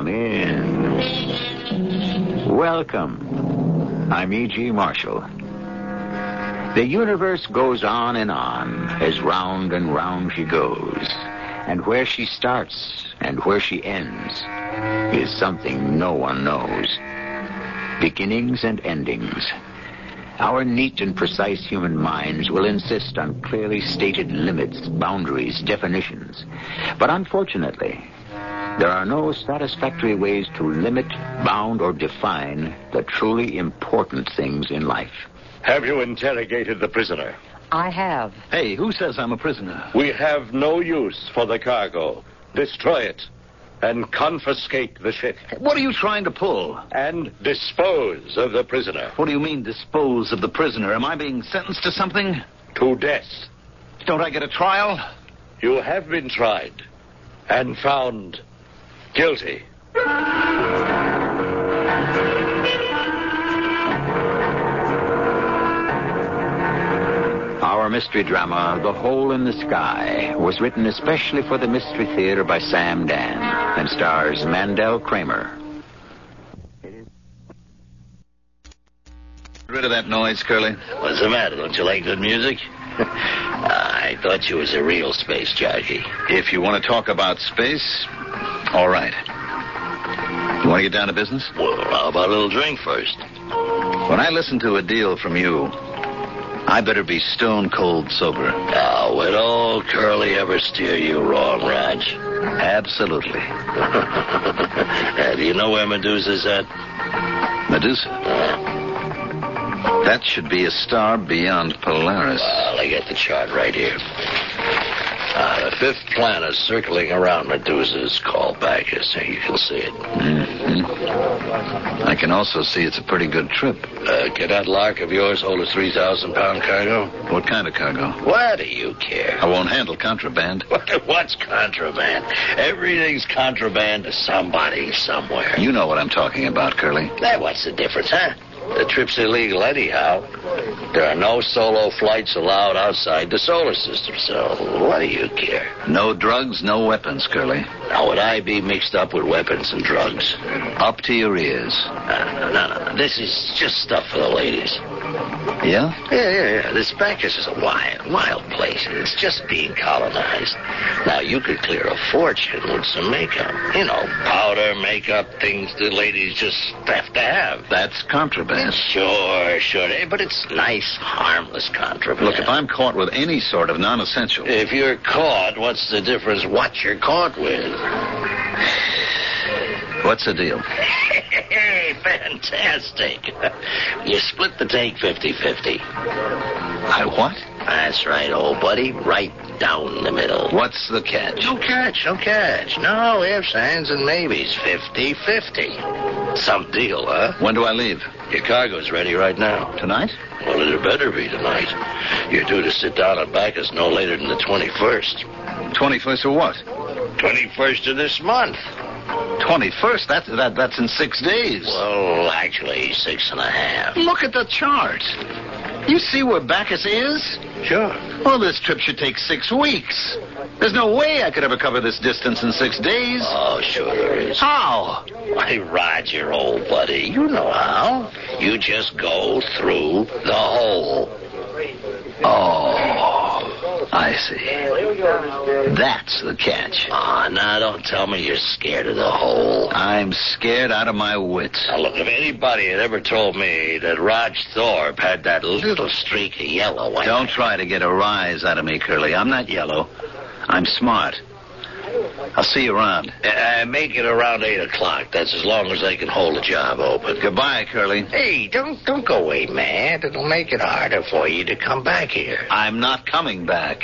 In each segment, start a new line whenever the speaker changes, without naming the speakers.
Come in. Welcome. I'm E.G. Marshall. The universe goes on, as round and round she goes. And where she starts and where she ends is something no one knows. Beginnings and endings. Our neat and precise human minds will insist on clearly stated limits, boundaries, definitions. But unfortunately, there are no satisfactory ways to limit, bound, or define the truly important things in life.
Have you interrogated the prisoner?
I have.
Hey, who says I'm a prisoner?
We have no use for the cargo. Destroy it and confiscate the ship.
What are you trying to pull?
And dispose of the prisoner.
What do you mean, dispose of the prisoner? Am I being sentenced to something?
To death.
Don't I get a trial?
You have been tried and found guilty.
Our mystery drama, The Hole in the Sky, was written especially for the Mystery Theater by Sam Dan and stars Mandel Kramer.
Get rid of that noise, Curly.
What's the matter? Don't you like good music? I thought you was a real space jockey.
If you want to talk about space, all right. You want to get down to business?
Well, how about a little drink first?
When I listen to a deal from you, I better be stone cold sober.
Oh, would old Curly ever steer you wrong, Raj?
Absolutely.
Do you know where Medusa's at?
Medusa? That should be a star beyond Polaris.
Well, I got the chart right here. The fifth planet circling around Medusa is called Bacchus. So you can see it.
Mm-hmm. I can also see it's a pretty good trip.
Can that lark of yours hold a 3,000-pound cargo?
What kind of cargo?
Why do you care?
I won't handle contraband.
What's contraband? Everything's contraband to somebody somewhere.
You know what I'm talking about, Curly.
What's the difference, huh? The trip's illegal anyhow. There are no solo flights allowed outside the solar system, so what do you care?
No drugs, no weapons, Curly.
Now, would I be mixed up with weapons and drugs?
Up to your ears.
No. This is just stuff for the ladies.
Yeah?
Yeah. This Bacchus is a wild place. It's just being colonized. Now, you could clear a fortune with some makeup. You know, powder, makeup, things the ladies just have to have.
That's contraband.
Sure. But it's nice, harmless contraband.
Look, if I'm caught with any sort of non-essential...
If you're caught, what's the difference what you're caught with?
What's the deal?
Hey, fantastic. You split the take 50-50.
I what?
That's right, old buddy. Right down the middle.
What's the catch?
No catch. No ifs, ands, and maybes. 50-50. Some deal, huh?
When do I leave?
Your cargo's ready right now.
Tonight?
Well, it better be tonight. You're due to sit down at Bacchus no later than the 21st.
21st of what?
21st of this month.
21st? That's in 6 days.
Well, actually, 6.5.
Look at the chart. You see where Bacchus is?
Sure.
Well, this trip should take 6 weeks. There's no way I could ever cover this distance in 6 days.
Oh, sure there is.
How?
Why, Roger, old buddy, you know how. You just go through the hole.
Oh, I see. That's the catch.
Oh, now don't tell me you're scared of the hole.
I'm scared out of my wits.
Now, look, if anybody had ever told me that Raj Thorpe had that little streak of yellow...
Don't try to get a rise out of me, Curly. I'm not yellow. I'm smart. I'll see you around.
Make it around 8 o'clock. That's as long as they can hold the job open.
Goodbye, Curly.
Hey, don't go away, man. It'll make it harder for you to come back here.
I'm not coming back.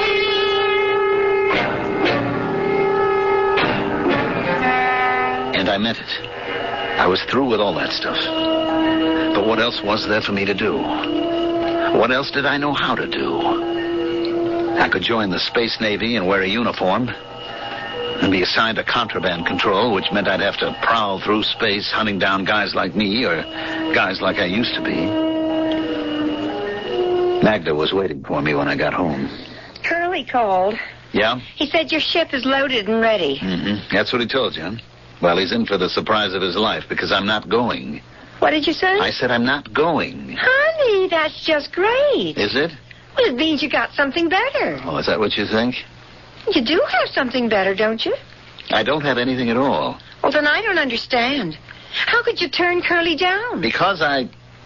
And I meant it. I was through with all that stuff. But what else was there for me to do? What else did I know how to do? I could join the Space Navy and wear a uniform and be assigned to contraband control, which meant I'd have to prowl through space hunting down guys like me or guys like I used to be. Magda was waiting for me when I got home.
Curly called.
Yeah?
He said your ship is loaded and ready.
Mm-hmm. That's what he told you, huh? Well, he's in for the surprise of his life because I'm not going.
What did you say?
I said I'm not going.
Honey, that's just great.
Is it?
Well, it means you got something better.
Oh, is that what you think?
You do have something better, don't you?
I don't have anything at all.
Well, then I don't understand. How could you turn Curly down?
Because I'm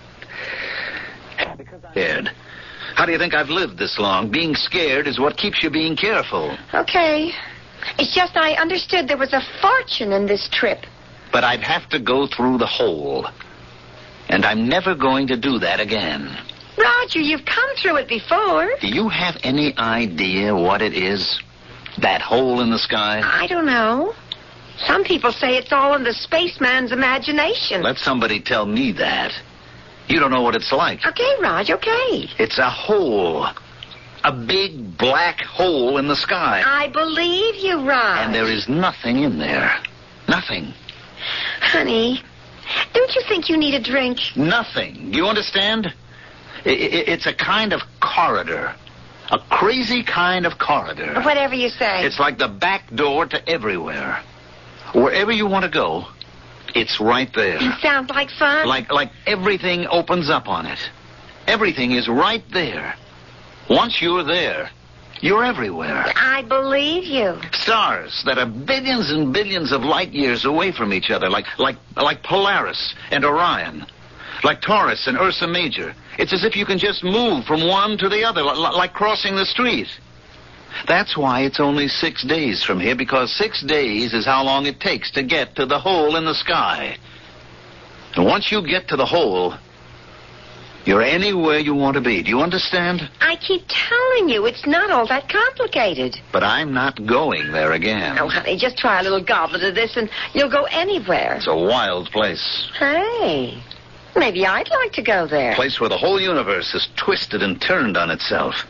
scared. How do you think I've lived this long? Being scared is what keeps you being careful.
Okay. It's just I understood there was a fortune in this trip.
But I'd have to go through the hole. And I'm never going to do that again.
Roger, you've come through it before.
Do you have any idea what it is? That hole in the sky?
I don't know. Some people say it's all in the spaceman's imagination.
Let somebody tell me that. You don't know what it's like.
Okay, Raj, okay.
It's a hole. A big black hole in the sky.
I believe you, Raj.
And there is nothing in there. Nothing.
Honey, don't you think you need a drink?
Nothing. You understand? It's a kind of corridor. A crazy kind of corridor.
Whatever you say.
It's like the back door to everywhere. Wherever you want to go, it's right there.
Sounds like fun.
Like everything opens up on it. Everything is right there. Once you're there, you're everywhere.
I believe you.
Stars that are billions and billions of light years away from each other, like Polaris and Orion, like Taurus and Ursa Major. It's as if you can just move from one to the other, like crossing the street. That's why it's only 6 days from here, because 6 days is how long it takes to get to the hole in the sky. And once you get to the hole, you're anywhere you want to be. Do you understand?
I keep telling you, it's not all that complicated.
But I'm not going there again.
Oh, honey, just try a little goblet of this and you'll go anywhere.
It's a wild place.
Hey, maybe I'd like to go there.
A place where the whole universe is twisted and turned on itself.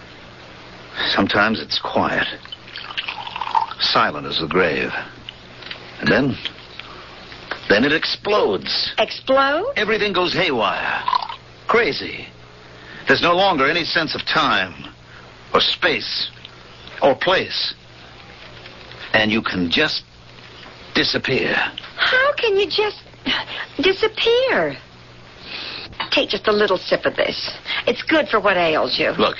Sometimes it's quiet. Silent as the grave. And then it explodes.
Explode?
Everything goes haywire. Crazy. There's no longer any sense of time or space or place. And you can just disappear.
How can you just disappear? Take just a little sip of this. It's good for what ails you.
Look.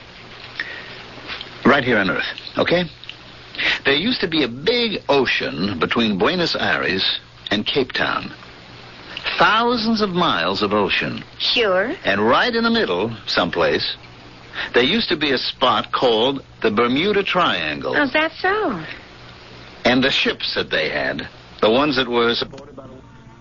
Right here on Earth, okay? There used to be a big ocean between Buenos Aires and Cape Town. Thousands of miles of ocean.
Sure.
And right in the middle, someplace, there used to be a spot called the Bermuda Triangle.
Oh, is that so?
And the ships that they had, the ones that were supported by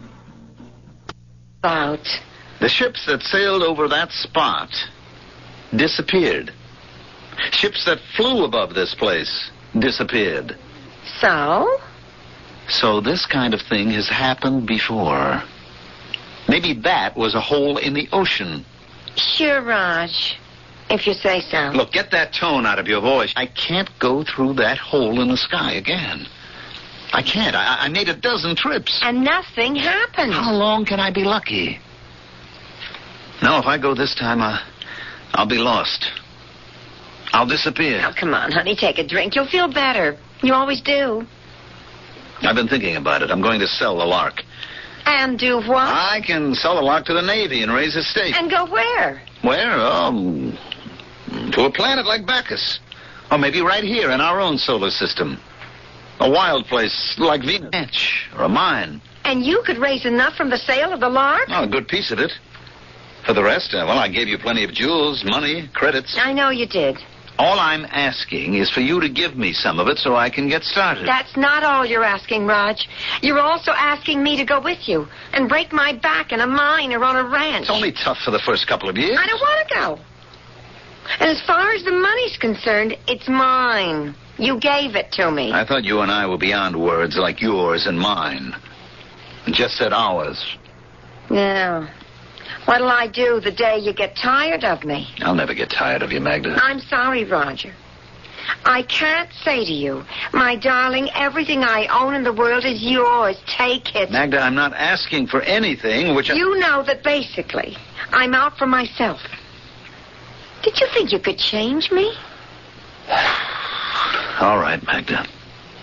the ships that sailed over that spot disappeared. Ships that flew above this place disappeared.
So?
So this kind of thing has happened before. Maybe that was a hole in the ocean.
Sure, Raj. If you say so.
Look, get that tone out of your voice. I can't go through that hole in the sky again. I can't. I made a dozen trips.
And nothing happened.
How long can I be lucky? No, if I go this time, I'll be lost. I'll disappear.
Oh, come on, honey. Take a drink. You'll feel better. You always do.
I've been thinking about it. I'm going to sell the Lark.
And do what?
I can sell the Lark to the Navy and raise a stake.
And go where?
Where? To a planet like Bacchus. Or maybe right here in our own solar system. A wild place like Venus or a mine.
And you could raise enough from the sale of the Lark?
Oh, a good piece of it. For the rest, well, I gave you plenty of jewels, money, credits.
I know you did.
All I'm asking is for you to give me some of it so I can get started.
That's not all you're asking, Raj. You're also asking me to go with you and break my back in a mine or on a ranch.
It's only tough for the first couple of years.
I don't want to go. And as far as the money's concerned, it's mine. You gave it to me.
I thought you and I were beyond words like yours and mine. Just said ours.
Yeah. What'll I do the day you get tired of me?
I'll never get tired of you, Magda.
I'm sorry, Roger. I can't say to you, my darling, everything I own in the world is yours. Take it.
Magda, I'm not asking for anything which
You know that basically I'm out for myself. Did you think you could change me?
All right, Magda.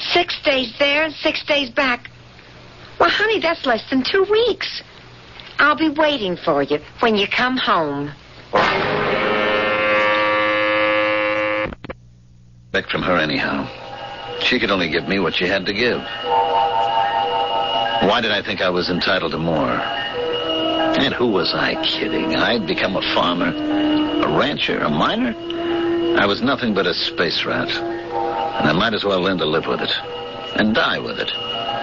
6 days there and 6 days back. Well, honey, that's less than 2 weeks. I'll be waiting for you when you come home.
Back from her anyhow. She could only give me what she had to give. Why did I think I was entitled to more? And who was I kidding? I'd become a farmer, a rancher, a miner. I was nothing but a space rat. And I might as well learn to live with it. And die with it.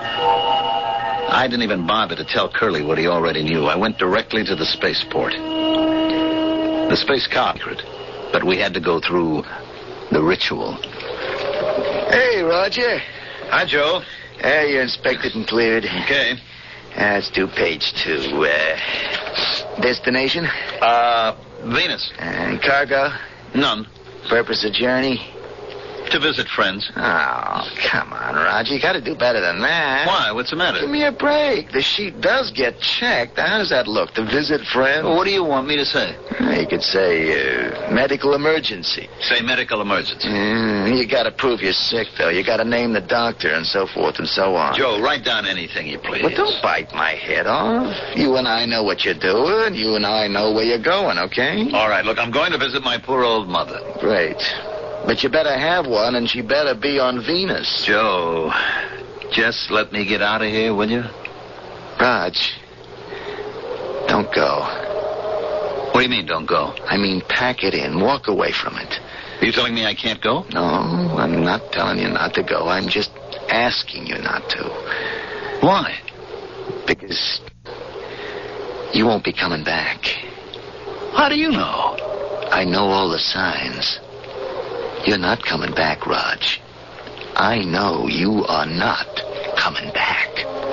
I didn't even bother to tell Curly what he already knew. I went directly to the spaceport. The space car, but we had to go through the ritual.
Hey, Roger.
Hi, Joe.
You're inspected and cleared.
Okay.
Let's do page 2. Destination?
Venus.
And cargo?
None.
Purpose of journey?
To visit friends.
Oh, come on, Roger. You got to do better than that.
Why? What's the matter?
Give me a break. The sheet does get checked. How does that look? To visit friends?
Well, what do you want me to say?
You could say medical emergency.
Say medical emergency.
You got to prove you're sick, though. You got to name the doctor and so forth and so on.
Joe, write down anything you please.
Well, don't bite my head off. You and I know what you're doing. You and I know where you're going, okay?
All right, look, I'm going to visit my poor old mother.
Great. But you better have one, and she better be on Venus.
Joe, just let me get out of here, will you?
Raj, don't go.
What do you mean, don't go?
I mean, pack it in. Walk away from it.
Are you telling me I can't go?
No, I'm not telling you not to go. I'm just asking you not to.
Why?
Because you won't be coming back.
How do you know?
I know all the signs. You're not coming back, Raj. I know you are not coming back.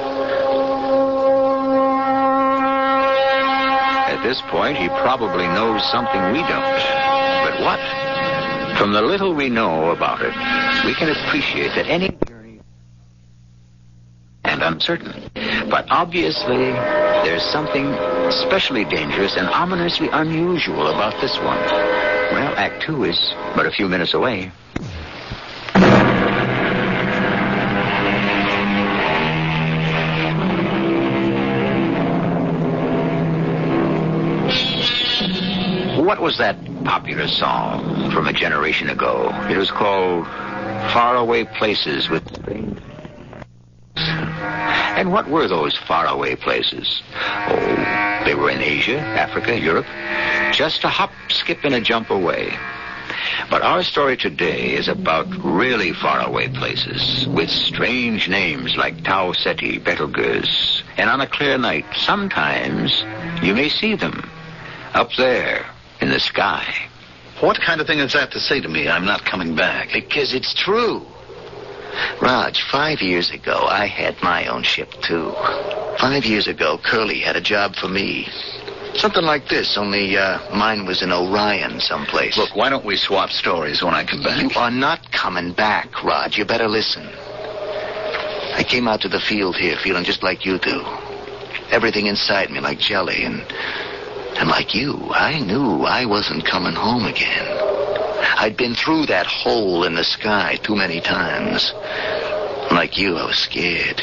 At this point, he probably knows something we don't. But what? From the little we know about it, we can appreciate that any journey and uncertain. But obviously, there's something especially dangerous and ominously unusual about this one. Well, Act 2 is but a few minutes away. What was that popular song from a generation ago? It was called Faraway Places with Strange. And what were those faraway places? Oh, they were in Asia, Africa, Europe. Just a hop, skip, and a jump away. But our story today is about really faraway places with strange names like Tau Ceti, Betelgeuse. And on a clear night, sometimes you may see them up there in the sky.
What kind of thing is that to say to me? I'm not coming back.
Because it's true. Raj, 5 years ago, I had my own ship, too. 5 years ago, Curly had a job for me. Something like this, only mine was in Orion someplace.
Look, why don't we swap stories when I come back?
You are not coming back, Raj. You better listen. I came out to the field here feeling just like you do. Everything inside me like jelly, and like you, I knew I wasn't coming home again. I'd been through that hole in the sky too many times. Like you, I was scared.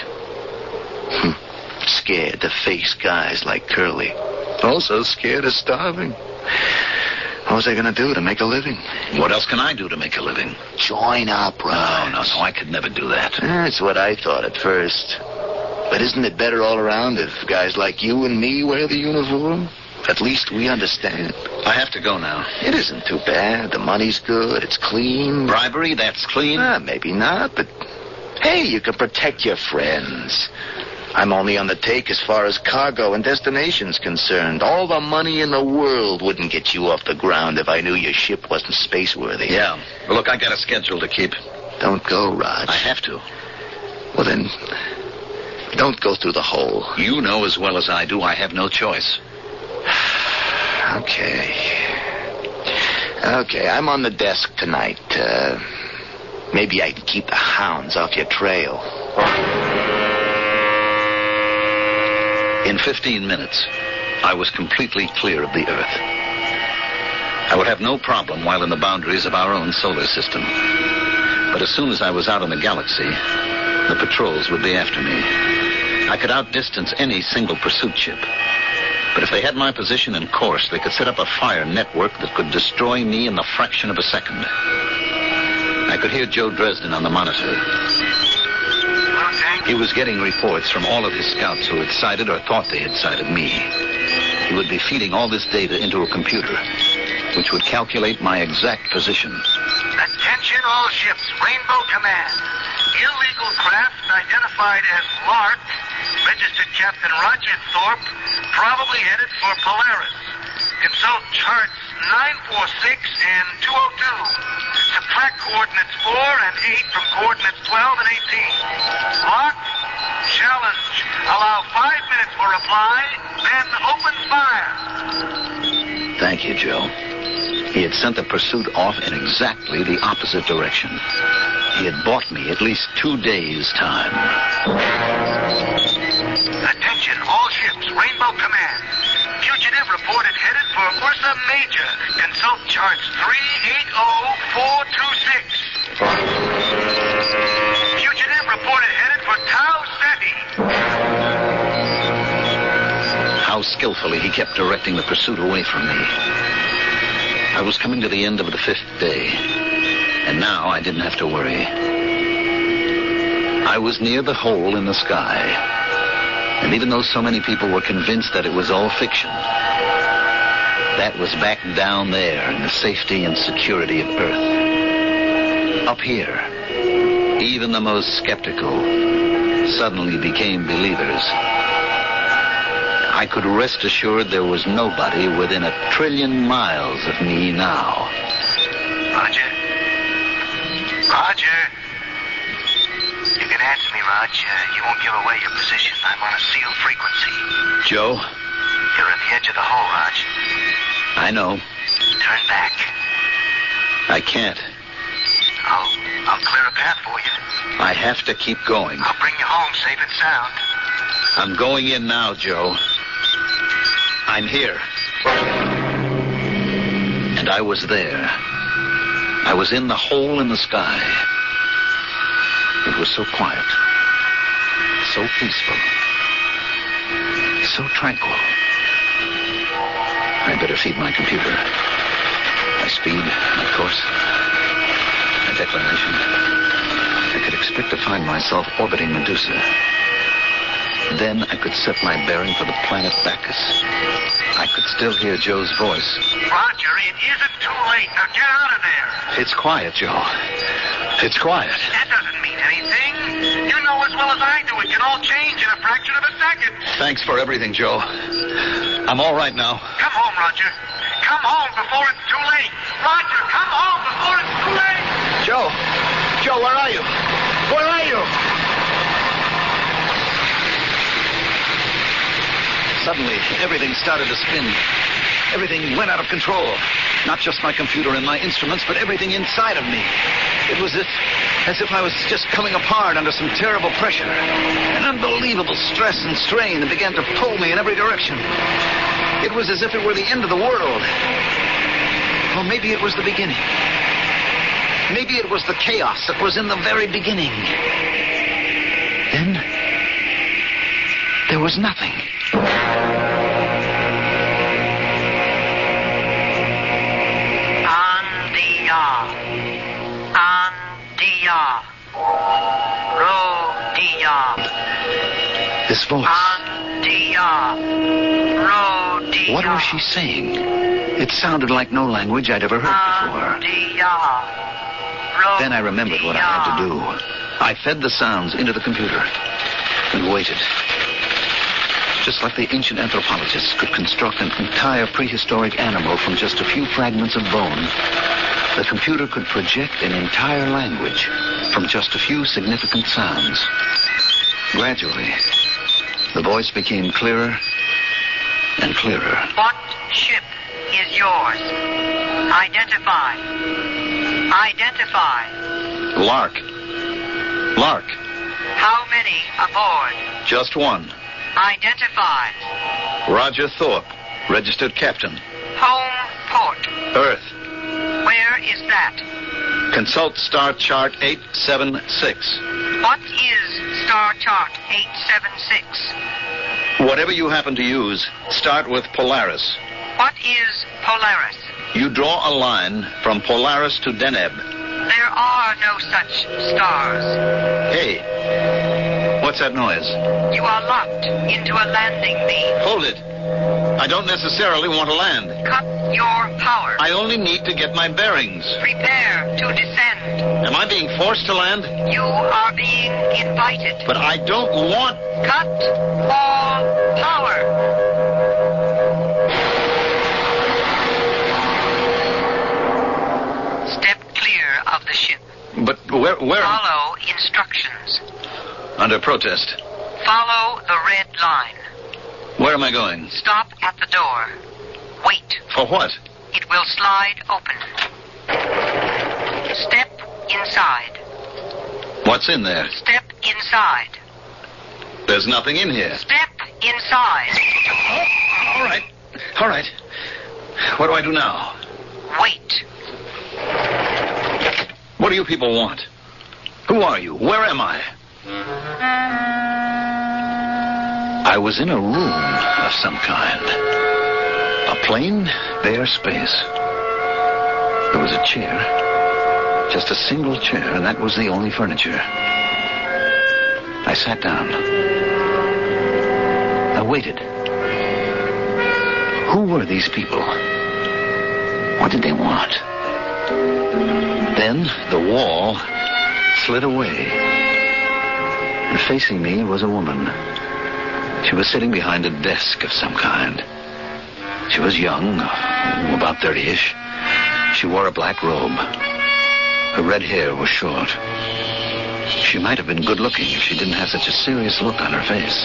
Scared to face guys like Curly. Also scared of starving. What was I going to do to make a living?
What else can I do to make a living?
Join up, Raj.
No, I could never do that.
That's what I thought at first. But isn't it better all around if guys like you and me wear the uniform? At least we understand.
I have to go now.
It isn't too bad. The money's good. It's clean.
Bribery, that's clean?
Maybe not, but hey, you can protect your friends. I'm only on the take as far as cargo and destination's concerned. All the money in the world wouldn't get you off the ground if I knew your ship wasn't spaceworthy.
Yeah. Well, look, I got a schedule to keep.
Don't go, Raj.
I have to.
Well, then, don't go through the hole.
You know as well as I do I have no choice.
Okay, I'm on the desk tonight. Maybe I can keep the hounds off your trail.
In 15 minutes, I was completely clear of the Earth. I would have no problem while in the boundaries of our own solar system. But as soon as I was out in the galaxy, the patrols would be after me. I could outdistance any single pursuit ship. But if they had my position and course, they could set up a fire network that could destroy me in the fraction of a second. I could hear Joe Dresden on the monitor. He was getting reports from all of his scouts who had sighted or thought they had sighted me. He would be feeding all this data into a computer, which would calculate my exact position.
Attention all ships, Rainbow Command. Illegal craft identified as Lark, registered Captain Roger Thorpe, probably headed for Polaris. Consult charts 946 and 202. Subtract coordinates 4 and 8 from coordinates 12 and 18. Lock, challenge. Allow 5 minutes for reply, then open fire.
Thank you, Joe. He had sent the pursuit off in exactly the opposite direction. He had bought me at least 2 days' time.
Attention, all ships, Rainbow Command. Fugitive reported headed for Ursa Major. Consult charts 380426. Fugitive reported headed for Tau Ceti.
How skillfully he kept directing the pursuit away from me. I was coming to the end of the 5th day, and now I didn't have to worry. I was near the hole in the sky, and even though so many people were convinced that it was all fiction, that was back down there in the safety and security of Earth. Up here, even the most skeptical suddenly became believers. I could rest assured there was nobody within 1 trillion miles of me now.
Roger. Roger. You can answer me, Roger. You won't give away your position. I'm on a sealed frequency.
Joe?
You're at the edge of the hole, Rog.
I know.
Turn back.
I can't.
I'll clear a path for you.
I have to keep going.
I'll bring you home safe and sound.
I'm going in now, Joe. I'm here. And I was there. I was in the hole in the sky. It was so quiet. So peaceful. So tranquil. I'd better feed my computer. My speed, my course, my declination. I could expect to find myself orbiting Medusa. Then I could set my bearing for the planet Bacchus. I could still hear Joe's voice.
Roger, it isn't too late. Now get out of there.
It's quiet, Joe. It's quiet.
That doesn't mean anything. You know as well as I do it can all change in a fraction of a second.
Thanks for everything, Joe. I'm all right now.
Come home, Roger. Come home before it's too late. Roger, come home before it's too late.
Joe! Joe, where are you? Where are you? Suddenly, everything started to spin. Everything went out of control. Not just my computer and my instruments, but everything inside of me. It was as if I was just coming apart under some terrible pressure. An unbelievable stress and strain that began to pull me in every direction. It was as if it were the end of the world. Or maybe it was the beginning. Maybe it was the chaos that was in the very beginning. Then, there was nothing.
Andia. Rodia.
This voice.
Andia. Rodia.
What was she saying? It sounded like no language I'd ever heard before. Then I remembered what I had to do. I fed the sounds into the computer and waited. Just like the ancient anthropologists could construct an entire prehistoric animal from just a few fragments of bone, the computer could project an entire language from just a few significant sounds. Gradually, the voice became clearer and clearer.
What ship is yours? Identify. Identify.
Lark. Lark.
How many aboard?
Just one.
Identify.
Roger Thorpe, registered captain.
Home port.
Earth.
Where is that?
Consult Star Chart 876.
What is Star Chart 876?
Whatever you happen to use, start with Polaris.
What is Polaris?
You draw a line from Polaris to Deneb.
There are no such stars.
Hey, what's that noise?
You are locked into a landing beam.
Hold it. I don't necessarily want to land.
Cut your power.
I only need to get my bearings.
Prepare to descend.
Am I being forced to land?
You are being invited.
But I don't want...
Cut all power. Step clear of the ship.
But where...
Follow instructions.
Under protest.
Follow the red line.
Where am I going?
Stop at the door. Wait.
For what?
It will slide open. Step inside.
What's in there?
Step inside.
There's nothing in here.
Step inside.
Oh, all right. All right. What do I do now?
Wait.
What do you people want? Who are you? Where am I? I was in a room of some kind. A plain, bare space. There was a chair. Just a single chair, and that was the only furniture. I sat down. I waited. Who were these people? What did they want? Then the wall slid away. And facing me was a woman. She was sitting behind a desk of some kind. She was young, about 30-ish. She wore a black robe. Her red hair was short. She might have been good-looking if she didn't have such a serious look on her face.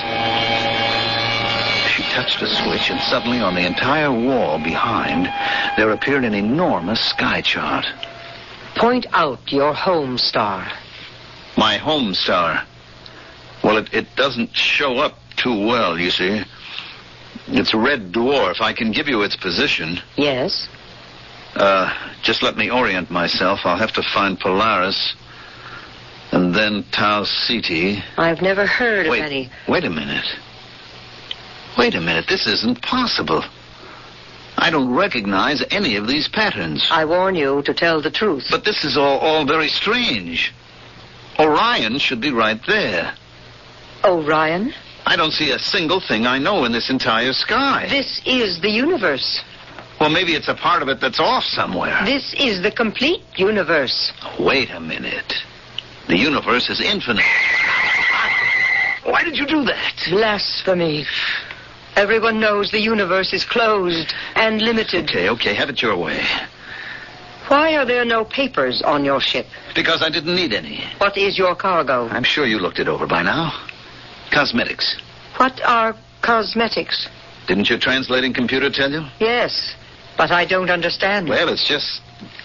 She touched a switch, and suddenly on the entire wall behind, there appeared an enormous sky chart.
Point out your home star.
My home star? Well, it doesn't show up too well, you see. It's a red dwarf. I can give you its position.
Yes?
Just let me orient myself. I'll have to find Polaris. And then Tau Ceti.
I've never heard of any...
Wait a minute. Wait a minute. This isn't possible. I don't recognize any of these patterns.
I warn you to tell the truth.
But this is all very strange. Orion should be right there.
Orion?
I don't see a single thing I know in this entire sky.
This is the universe.
Well, maybe it's a part of it that's off somewhere.
This is the complete universe.
Wait a minute. The universe is infinite. Why did you do that?
Blasphemy. Everyone knows the universe is closed and limited.
Okay, have it your way.
Why are there no papers on your ship?
Because I didn't need any.
What is your cargo?
I'm sure you looked it over by now. Cosmetics.
What are cosmetics?
Didn't your translating computer tell you?
Yes, but I don't understand.
Well, it's just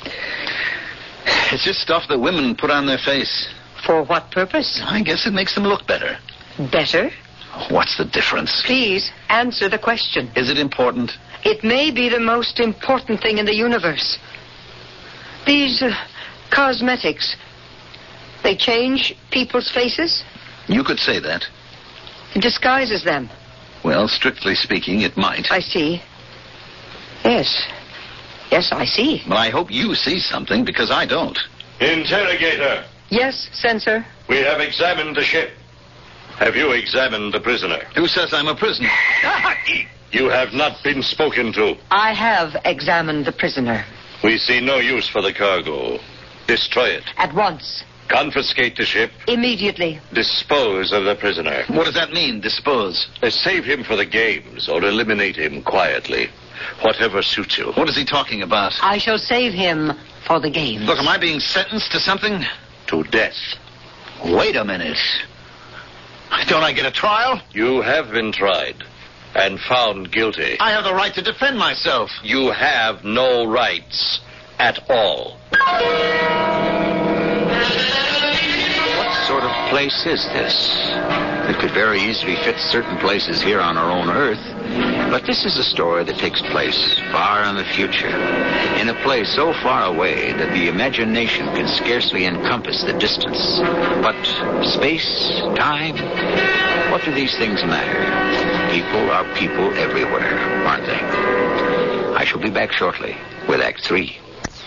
stuff that women put on their face.
For what purpose?
I guess it makes them look better.
Better?
What's the difference?
Please, answer the question.
Is it important?
It may be the most important thing in the universe. These cosmetics, they change people's faces?
You could say that.
It disguises them.
Well, strictly speaking, it might.
I see. Yes, I see.
Well, I hope you see something, because I don't.
Interrogator.
Yes, censor.
We have examined the ship. Have you examined the prisoner?
Who says I'm a prisoner?
You have not been spoken to.
I have examined the prisoner.
We see no use for the cargo. Destroy it.
At once.
Confiscate the ship.
Immediately.
Dispose of the prisoner.
What does that mean, dispose?
Save him for the games or eliminate him quietly. Whatever suits you.
What is he talking about?
I shall save him for the games.
Look, am I being sentenced to something?
To death.
Wait a minute. Don't I get a trial?
You have been tried and found guilty.
I have the right to defend myself.
You have no rights at all.
What sort of
place is this? It could very easily fit certain places here on our own Earth, but this is a story that takes place far in the future, in a place so far away that the imagination can scarcely encompass the distance. But space, time, what do these things matter? People are people everywhere, aren't they? I shall be back shortly with Act 3.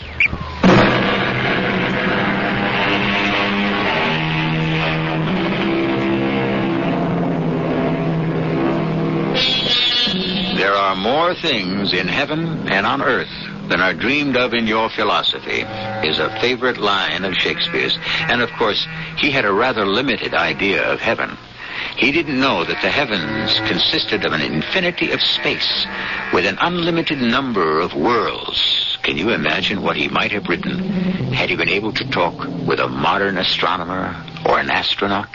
There are more things in heaven and on earth than are dreamed of in your philosophy is a favorite line of Shakespeare's. And, of course, he had a rather limited idea of heaven. He didn't know that the heavens consisted of an infinity of space with an unlimited number of worlds. Can you imagine what he might have written had he been able to talk with a modern astronomer or an astronaut?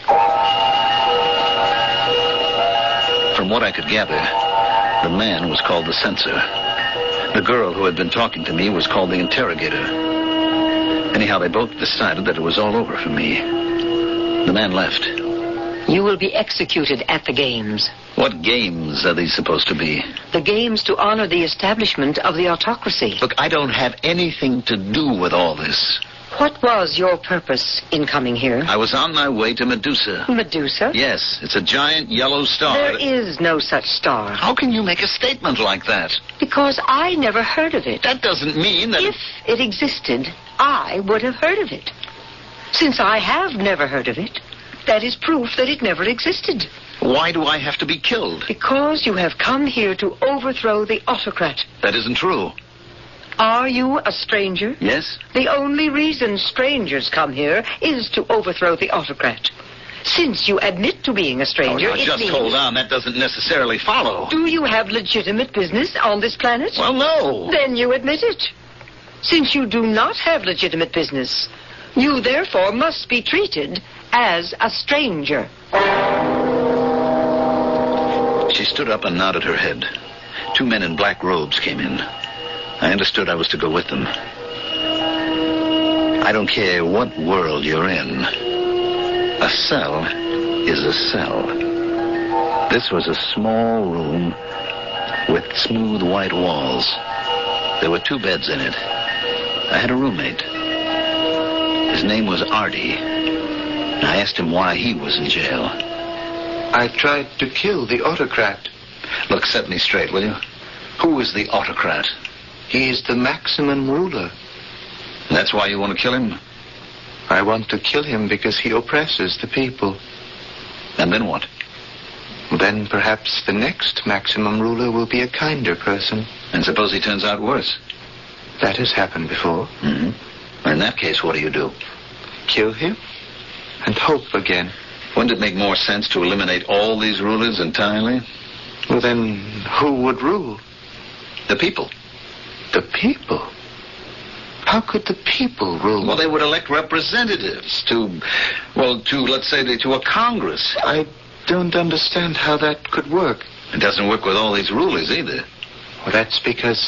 From what I could gather, the man was called the censor. The girl who had been talking to me was called the interrogator. Anyhow, they both decided that it was all over for me. The man left.
You will be executed at the games.
What games are these supposed to be?
The games to honor the establishment of the autocracy.
Look, I don't have anything to do with all this.
What was your purpose in coming here?
I was on my way to Medusa.
Medusa?
Yes, it's a giant yellow star.
There is no such star.
How can you make a statement like that?
Because I never heard of it.
That doesn't mean that...
If it existed, I would have heard of it. Since I have never heard of it, that is proof that it never existed.
Why do I have to be killed?
Because you have come here to overthrow the autocrat.
That isn't true.
Are you a stranger?
Yes.
The only reason strangers come here is to overthrow the autocrat. Since you admit to being a stranger,
now, just hold on. That doesn't necessarily follow.
Do you have legitimate business on this planet?
Well, no.
Then you admit it. Since you do not have legitimate business, you therefore must be treated as a stranger.
She stood up and nodded her head. 2 men in black robes came in. I understood I was to go with them. I don't care what world you're in. A cell is a cell. This was a small room with smooth white walls. There were 2 beds in it. I had a roommate. His name was Artie. I asked him why he was in jail.
I tried to kill the autocrat.
Look, set me straight, will you? Who is the autocrat?
He is the maximum ruler.
That's why you want to kill him?
I want to kill him because he oppresses the people.
And then what?
Then perhaps the next maximum ruler will be a kinder person.
And suppose he turns out worse?
That has happened before.
Mm-hmm. In that case, what do you do?
Kill him and hope again.
Wouldn't it make more sense to eliminate all these rulers entirely?
Well, then, who would rule?
The people.
The people? How could the people rule?
Well, they would elect representatives to let's say, to a Congress.
I don't understand how that could work.
It doesn't work with all these rulers either.
Well, that's because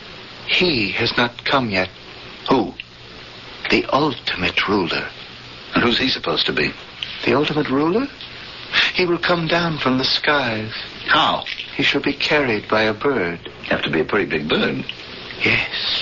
he has not come yet.
Who?
The ultimate ruler.
And who's he supposed to be?
The ultimate ruler? He will come down from the skies.
How?
He shall be carried by a bird.
Have to be a pretty big bird.
Yes.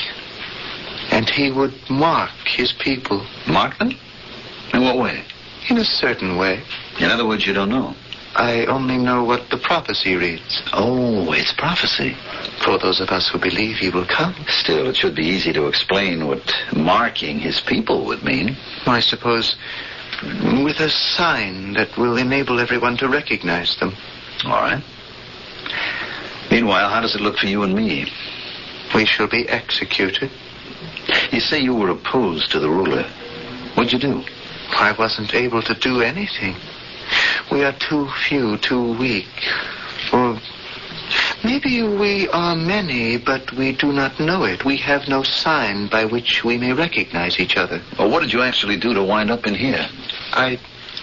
And he would mark his people.
Mark them? In what way?
In a certain way.
In other words, you don't know.
I only know what the prophecy reads.
Oh, it's prophecy.
For those of us who believe he will come.
Still, it should be easy to explain what marking his people would mean.
I suppose with a sign that will enable everyone to recognize them.
All right. Meanwhile, how does it look for you and me?
We shall be executed.
You say you were opposed to the ruler. What'd you do?
I wasn't able to do anything. We are too few, too weak. Or maybe we are many, but we do not know it. We have no sign by which we may recognize each other.
Well, what did you actually do to wind up in here?
I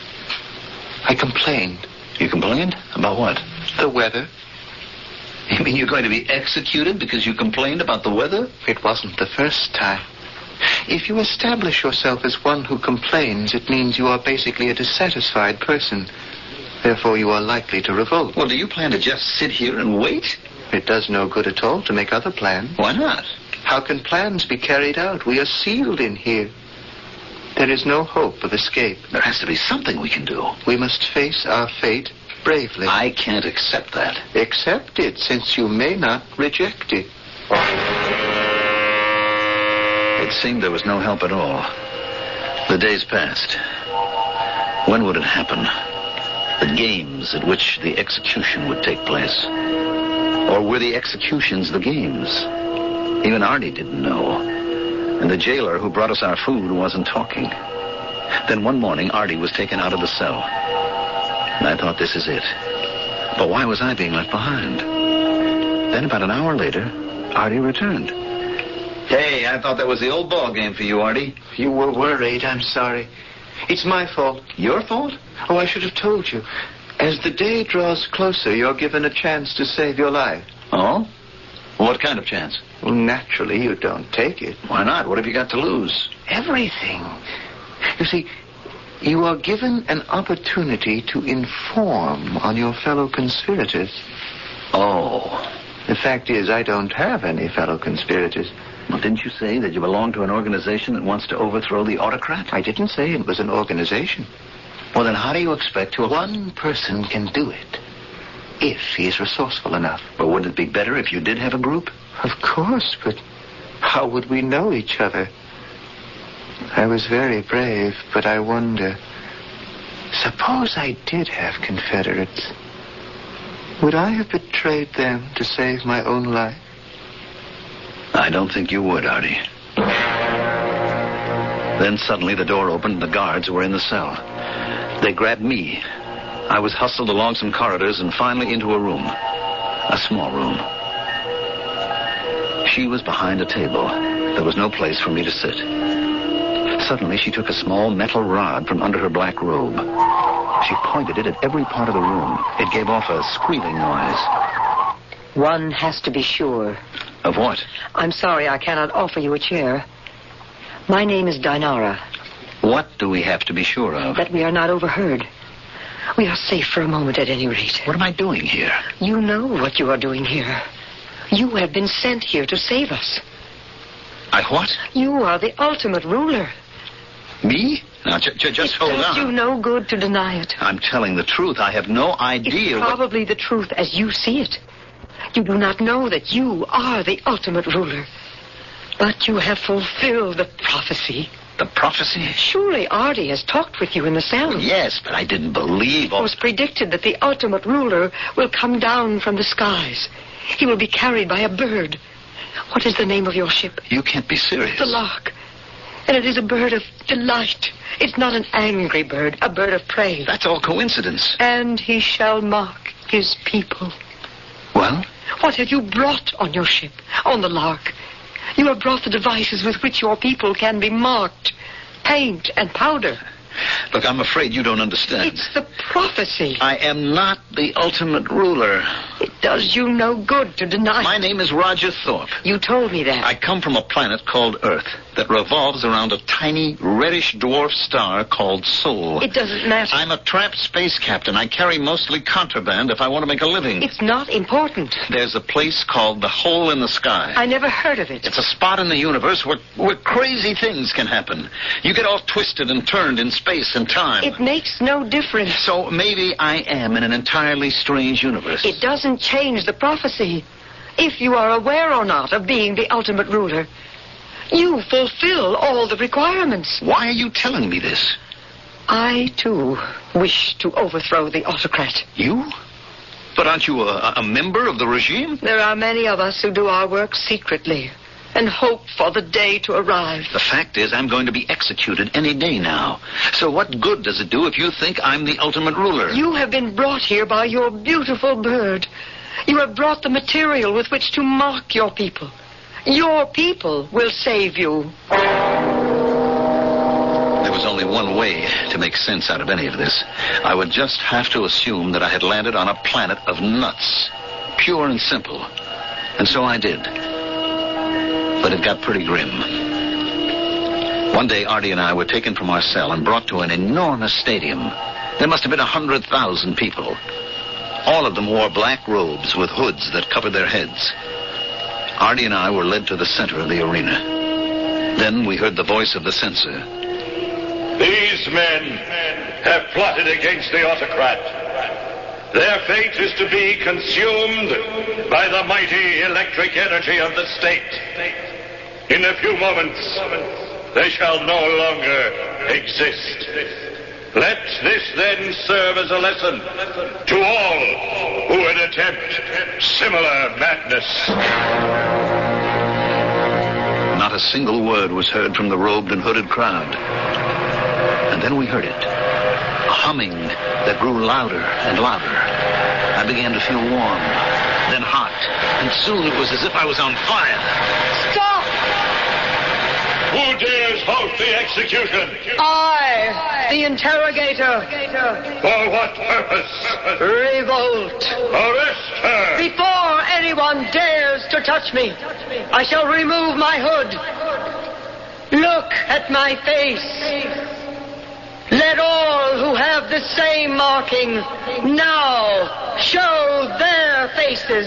complained.
You complained? About what?
The weather.
You mean you're going to be executed because you complained about the weather?
It wasn't the first time. If you establish yourself as one who complains, it means you are basically a dissatisfied person. Therefore, you are likely to revolt.
Well, do you plan to just sit here and wait?
It does no good at all to make other plans.
Why not?
How can plans be carried out? We are sealed in here. There is no hope of escape.
There has to be something we can do.
We must face our fate bravely.
I can't accept that.
Accept it, since you may not reject it.
It seemed there was no help at all. The days passed. When would it happen? The games at which the execution would take place. Or were the executions the games? Even Artie didn't know. And the jailer who brought us our food wasn't talking. Then one morning, Artie was taken out of the cell. And I thought, this is it. But why was I being left behind? Then about an hour later, Artie returned. Hey, I thought that was the old ball game for you, Artie.
You were worried. I'm sorry. It's my fault.
Your fault?
Oh, I should have told you. As the day draws closer, you're given a chance to save your life.
Oh? What kind of chance?
Well, naturally, you don't take it.
Why not? What have you got to lose?
Everything. You see, you are given an opportunity to inform on your fellow conspirators.
Oh.
The fact is, I don't have any fellow conspirators.
Well, didn't you say that you belong to an organization that wants to overthrow the autocrat?
I didn't say it was an organization.
Well, then how do you expect to...
One person can do it, if he is resourceful enough.
But wouldn't it be better if you did have a group?
Of course, but how would we know each other? I was very brave, but I wonder... Suppose I did have Confederates. Would I have betrayed them to save my own life?
I don't think you would, Artie. Then suddenly the door opened and the guards were in the cell. They grabbed me. I was hustled along some corridors and finally into a room. A small room. She was behind a table. There was no place for me to sit. Suddenly she took a small metal rod from under her black robe. She pointed it at every part of the room. It gave off a squealing noise.
One has to be sure.
Of what?
I'm sorry I cannot offer you a chair. My name is Dinara.
What do we have to be sure of?
That we are not overheard. We are safe for a moment at any rate.
What am I doing here?
You know what you are doing here. You have been sent here to save us.
I what?
You are the ultimate ruler.
Me? Now, just hold on.
It does you no good to deny it.
I'm telling the truth. I have no idea
It's probably the truth as you see it. You do not know that you are the ultimate ruler. But you have fulfilled the prophecy.
The prophecy?
Surely Artie has talked with you in the cell.
Yes, but I didn't believe all...
It was predicted that the ultimate ruler will come down from the skies. He will be carried by a bird. What is the name of your ship?
You can't be serious.
The Lark. And it is a bird of delight. It's not an angry bird, a bird of prey.
That's all coincidence.
And he shall mark his people.
Well?
What have you brought on your ship, on the Lark? You have brought the devices with which your people can be marked. Paint and powder.
Look, I'm afraid you don't understand.
It's the prophecy.
I am not the ultimate ruler.
It does you no good to deny it.
My name is Roger Thorpe.
You told me that.
I come from a planet called Earth that revolves around a tiny, reddish dwarf star called Sol.
It doesn't matter.
I'm a tramp space captain. I carry mostly contraband if I want to make a living.
It's not important.
There's a place called the Hole in the Sky.
I never heard of it.
It's a spot in the universe where crazy things can happen. You get all twisted and turned in space and time.
It makes no difference.
So maybe I am in an entirely strange universe.
It doesn't change the prophecy. If you are aware or not of being the ultimate ruler, you fulfill all the requirements.
Why are you telling me this?
I, too, wish to overthrow the autocrat.
You? But aren't you a member of the regime?
There are many of us who do our work secretly and hope for the day to arrive.
The fact is, I'm going to be executed any day now. So what good does it do if you think I'm the ultimate ruler?
You have been brought here by your beautiful bird. You have brought the material with which to mark your people. Your people will save you.
There was only one way to make sense out of any of this. I would just have to assume that I had landed on a planet of nuts. Pure and simple. And so I did. But it got pretty grim. One day, Artie and I were taken from our cell and brought to an enormous stadium. There must have been 100,000 people. All of them wore black robes with hoods that covered their heads. Artie and I were led to the center of the arena. Then we heard the voice of the censor.
These men have plotted against the autocrat. Their fate is to be consumed by the mighty electric energy of the state. In a few moments, they shall no longer exist. Let this then serve as a lesson to all who would attempt similar madness.
Not a single word was heard from the robed and hooded crowd. And then we heard it. A humming that grew louder and louder. I began to feel warm, then hot, and soon it was as if I was on fire.
Stop!
Who dares halt the execution?
I, the interrogator.
For what purpose?
Revolt.
Arrest her!
Before anyone dares to touch me, I shall remove my hood. Look at my face. Let all who have the same marking now show their faces.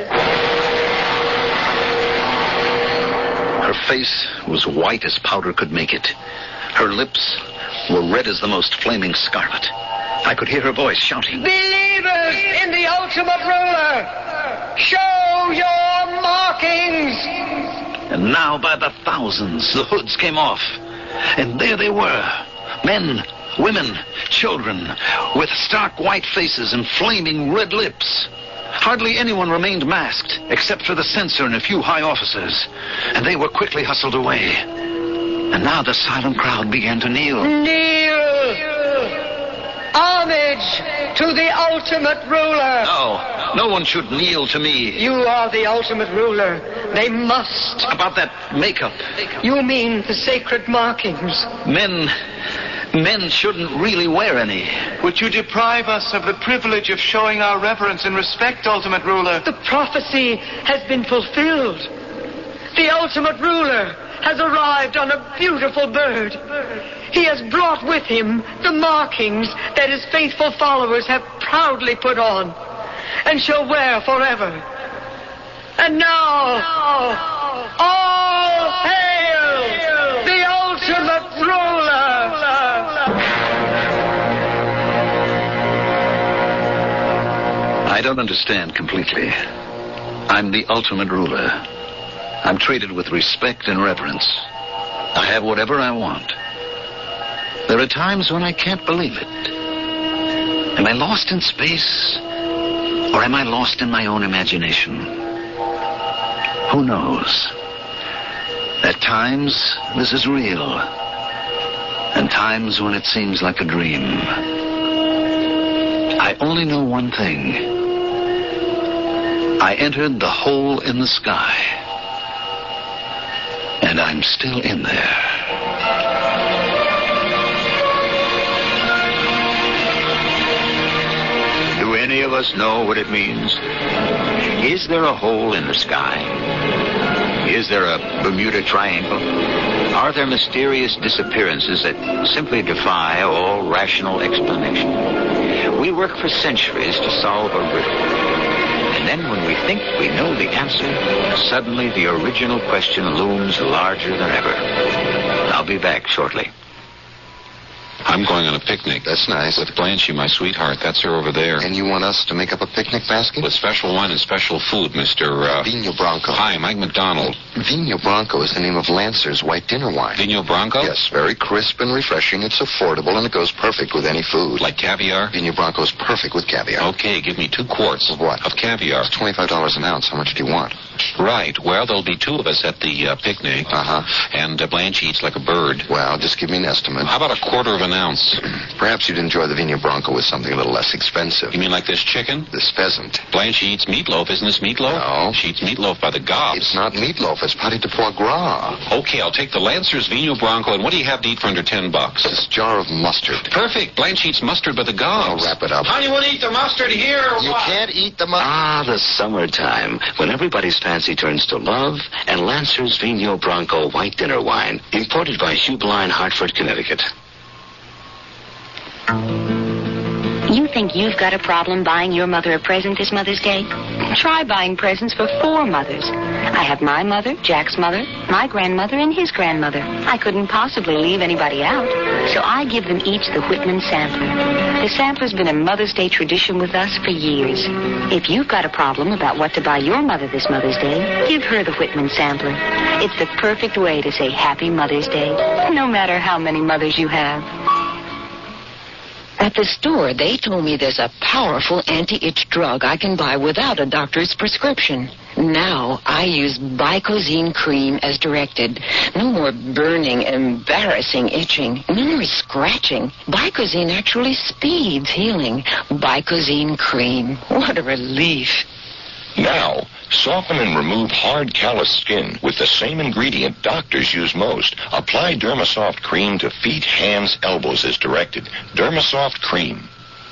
Her face was white as powder could make it. Her lips were red as the most flaming scarlet. I could hear her voice shouting,
Believers in the ultimate ruler, show your markings.
And now by the thousands, the hoods came off. And there they were. Men, women, children, with stark white faces and flaming red lips. Hardly anyone remained masked, except for the censor and a few high officers. And they were quickly hustled away. And now the silent crowd began to kneel.
Kneel! Homage to the ultimate ruler.
No one should kneel to me.
You are the ultimate ruler. They must.
About that makeup.
You mean the sacred markings.
Men shouldn't really wear any.
Would you deprive us of the privilege of showing our reverence and respect, ultimate ruler?
The prophecy has been fulfilled. The ultimate ruler has arrived on a beautiful bird. He has brought with him the markings that his faithful followers have proudly put on and shall wear forever. And now, all hail the ultimate ruler!
I don't understand completely. I'm the ultimate ruler. I'm treated with respect and reverence. I have whatever I want. There are times when I can't believe it. Am I lost in space? Or am I lost in my own imagination? Who knows? At times, this is real. And times when it seems like a dream. I only know one thing. I entered the hole in the sky. And I'm still in there.
Do any of us know what it means? Is there a hole in the sky? Is there a Bermuda Triangle? Are there mysterious disappearances that simply defy all rational explanation? We work for centuries to solve a riddle. And then when we think we know the answer, suddenly the original question looms larger than ever. I'll be back shortly.
I'm going on a picnic.
That's nice.
With Blanchie, my sweetheart. That's her over there.
And you want us to make up a picnic basket?
With special wine and special food, Mr.
Vino Bronco.
Hi, Mike McDonald.
Vino Bronco is the name of Lancer's white dinner wine.
Vino Bronco?
Yes, very crisp and refreshing. It's affordable, and it goes perfect with any food.
Like caviar?
Vino Bronco is perfect with caviar.
Okay, give me 2 quarts.
Of what?
Of caviar.
It's $25 an ounce. How much do you want?
Right. Well, there'll be 2 of us at the picnic.
Uh-huh.
And Blanchie eats like a bird.
Well, just give me an estimate.
How about 1/4 of an an ounce.
Perhaps you'd enjoy the Vino Bronco with something a little less expensive.
You mean like this chicken?
This pheasant.
Blanche, she eats meatloaf. Isn't this meatloaf?
No.
She eats meatloaf by the gobs.
It's not meatloaf. It's pâté de foie gras.
Okay, I'll take the Lancers Vino Bronco, and what do you have to eat for under $10?
This jar of mustard.
Perfect. Blanche eats mustard by the gobs.
I'll wrap it up.
How do you want to eat the mustard here or
You
what?
can't eat the mustard.
Ah, the summertime, when everybody's fancy turns to love, and Lancer's Vino Bronco White Dinner Wine, imported by Hubeline, Hartford, Connecticut.
You think you've got a problem buying your mother a present this Mother's Day? Try buying presents for 4 mothers. I have my mother, Jack's mother, my grandmother, and his grandmother. I couldn't possibly leave anybody out, so I give them each the Whitman sampler. The sampler's been a Mother's Day tradition with us for years. If you've got a problem about what to buy your mother this Mother's Day, give her the Whitman sampler. It's the perfect way to say Happy Mother's Day, no matter how many mothers you have.
At the store, they told me there's a powerful anti-itch drug I can buy without a doctor's prescription. Now, I use Bicozine cream as directed. No more burning, embarrassing itching. No more scratching. Bicozine actually speeds healing. Bicozine cream. What a relief.
Now, soften and remove hard, callous skin with the same ingredient doctors use most. Apply Dermasoft cream to feet, hands, elbows as directed. Dermasoft cream.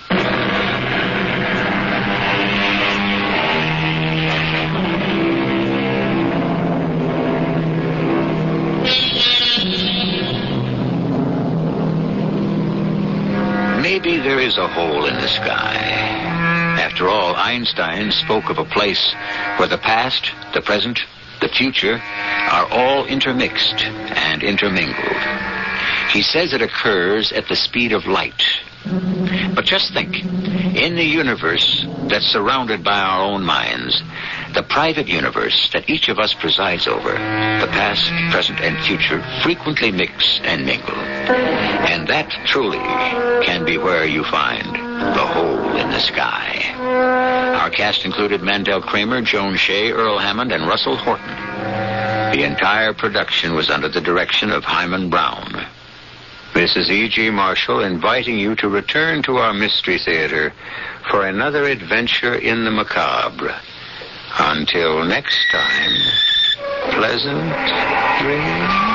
Maybe there is a hole in the sky. After all, Einstein spoke of a place where the past, the present, the future are all intermixed and intermingled. He says it occurs at the speed of light. But just think, in the universe that's surrounded by our own minds, the private universe that each of us presides over, the past, present, and future frequently mix and mingle. And that truly can be where you find the hole in the sky. Our cast included Mandel Kramer, Joan Shea, Earl Hammond, and Russell Horton. The entire production was under the direction of Hyman Brown. This is E.G. Marshall inviting you to return to our Mystery Theater for another adventure in the macabre. Until next time, pleasant dreams.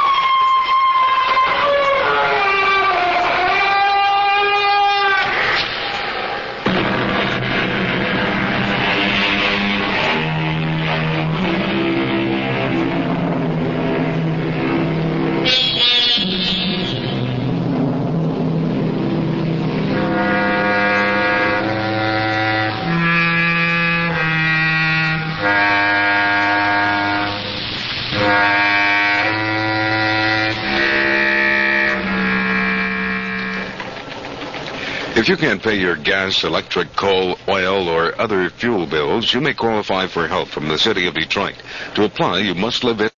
If you can't pay your gas, electric, coal, oil, or other fuel bills, you may qualify for help from the city of Detroit. To apply, you must live in